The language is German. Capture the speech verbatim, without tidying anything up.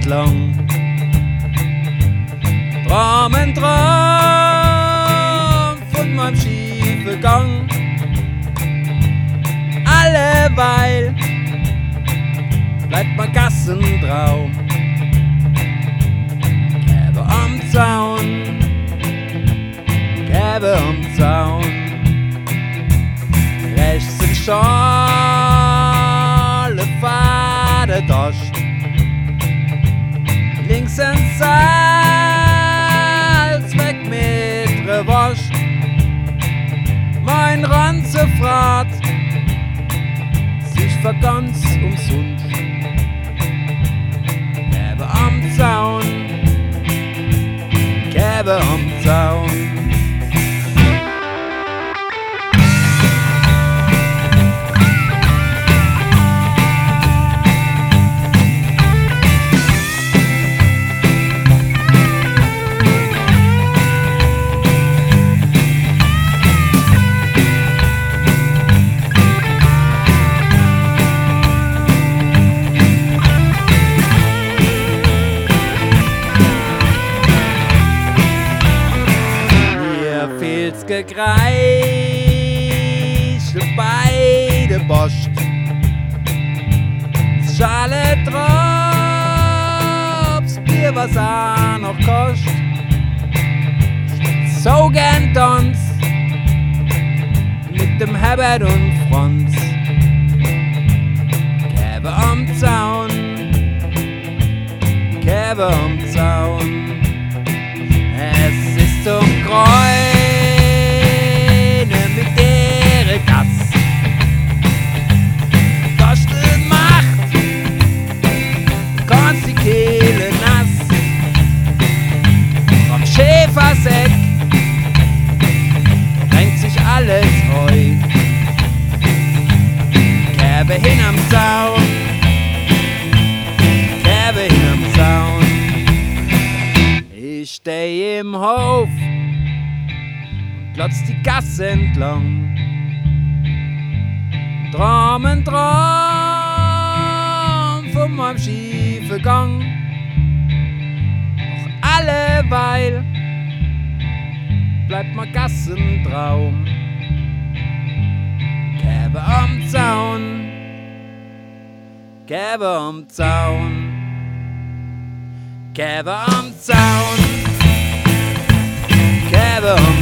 entlang. Traum en Traum von meinem schiefen Gang. Alleweil bleibt mein Gassentraum. Gäbe am Zaun, gäbe am Zaun. Rechts ein Schale Faden Dost. Links ein Salz weg mit Rewost. Mein Ranzefrat sich für ganz umsonst. Gäbe am Zaun, gäbe am Zaun. Gegreischt beide Bost. Schale Drops, Bier, was auch noch kost. So gern Tanz mit dem Herbert und Franz. Gäbe am Zaun, gäbe am Zaun. Es ist zum Kreuz Schäfersäck drängt sich alles heu. Kerbe hin am Zaun, Kerbe hin am Zaun. Ich steh im Hof und glotz die Gasse entlang. Traum en Traum von meinem schiefen Gang. Alleweil bleibt mein Gassentraum. Gäbe am Zaun, gäbe am Zaun, gäbe am Zaun, gäbe am